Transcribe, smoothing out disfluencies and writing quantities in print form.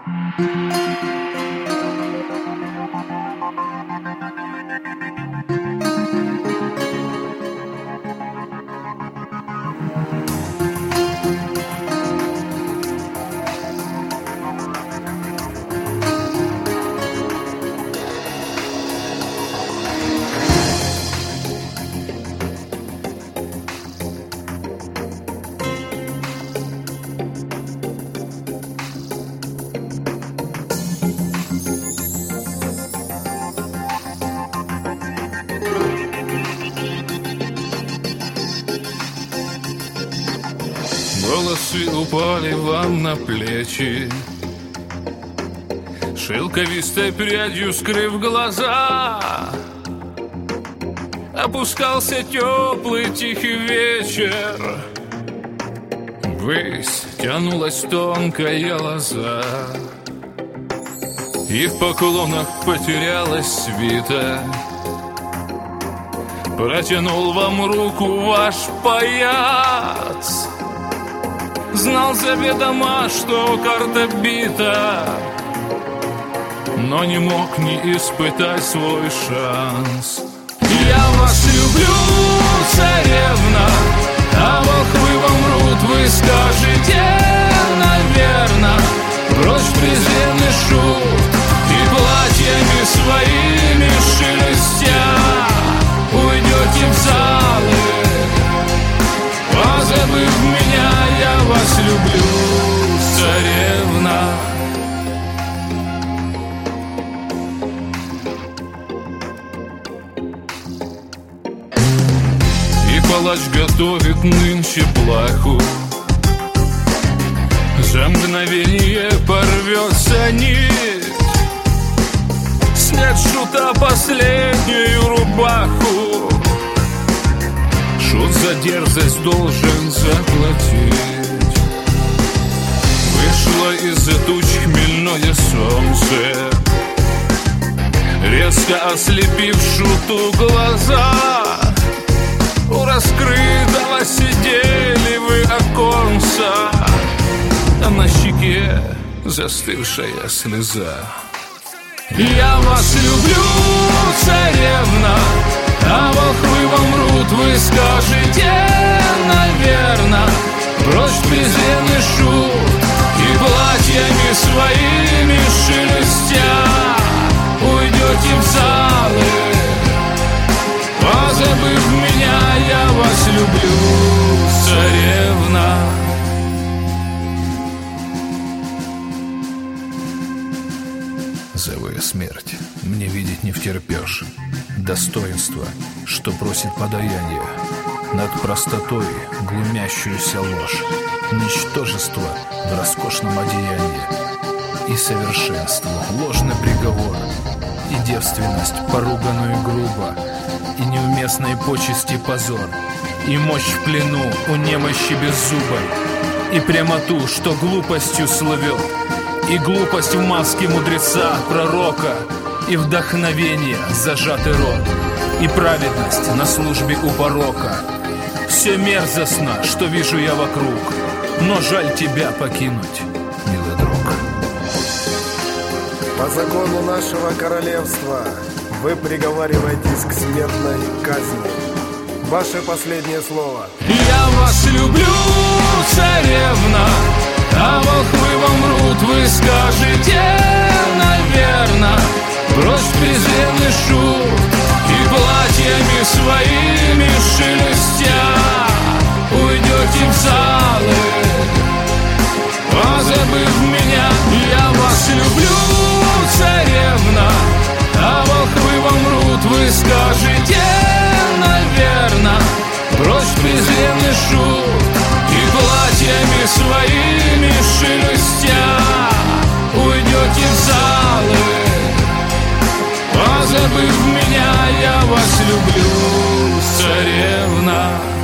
Волосы упали вам на плечи, шелковистой прядью скрыв глаза. Опускался теплый тихий вечер, ввысь тянулась тонкая лоза, и в поклонах потерялась свита. Протянул вам руку ваш паяц, знал заведомо, что карта бита, но не мог не испытать свой шанс. Я вас люблю, царевна, а волхвы мрут, вы скажете, наверно. Прочь презренный шут и платьями своими шелестя уйдете в залы, позабыв меня. Я вас люблю, царевна. И палач готовит нынче плаху, за мгновение порвется нить, снять с шута последнюю рубаху. Шут за дерзость должен заплатить. Вышло из-за туч хмельное солнце, резко ослепив шуту глаза. У раскрытого сидели вы оконца, а на щеке застывшая слеза. Я вас люблю, царевна, а волхвы мрут, вы скажете, наверно. Прочь презренный шут и платьями своими шелестя уйдете в залы, позабыв меня. Я вас люблю, царевна. Зовая смерть, мне видеть не втерпешь. Достоинство, что просит подаяние, над простотой глумящуюся ложь, ничтожество в роскошном одеянии, и совершенство ложный приговор, и девственность, поруганную грубо, и неуместные почести позор, и мощь в плену у немощи беззубой, и прямоту, что глупостью слывет, и глупость в маске мудреца, пророка, и вдохновение, зажатый рот, и праведность на службе у порока. Все мерзостно, что вижу я вокруг, но жаль тебя покинуть, милый друг. По закону нашего королевства вы приговариваетесь к смертной казни. Ваше последнее слово. Я вас люблю, царевна, а волхвы мрут, вы скажете, наверно. Прочь презренный шут и платьями своими шелестя уйдете в залы, позабыв меня. Я вас люблю, царевна, а волхвы мрут, вы скажете, наверно. Прочь презренный шут и платьями своими шелестя уйдете в залы, позабыв меня. Я вас люблю, царевна.